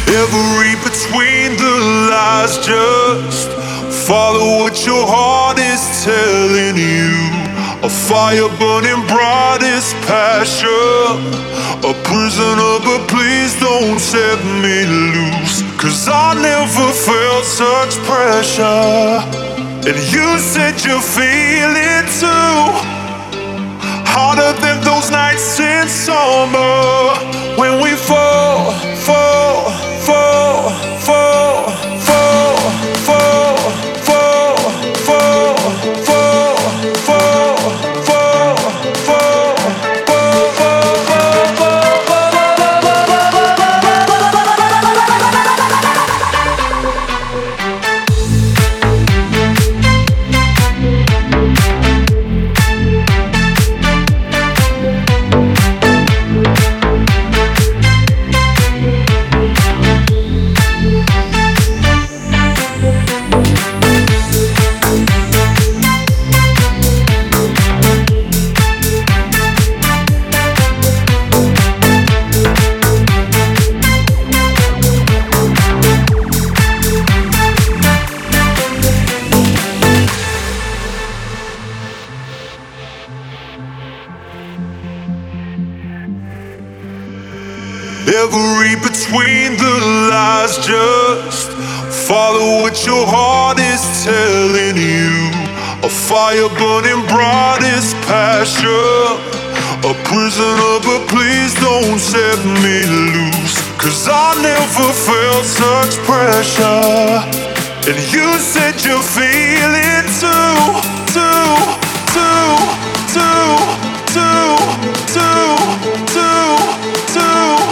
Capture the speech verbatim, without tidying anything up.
Ever read between the lies? Just follow what your heart is telling you. A fire burning bright is passion. A prisoner, but please don't set me loose. Cause I never felt such pressure. And you said you feel it too. Harder than those nights in summer. When we fall, fall, fall, fall, fall, fall, fall, fall, fall, fall, fall, fall, Ever read between the lies? Just follow what your heart is telling you. A fire burning bright is passion. A prisoner, but please don't set me loose. Cause I never felt such pressure. And you said you feel it too, too, too, too, too, too, too, too.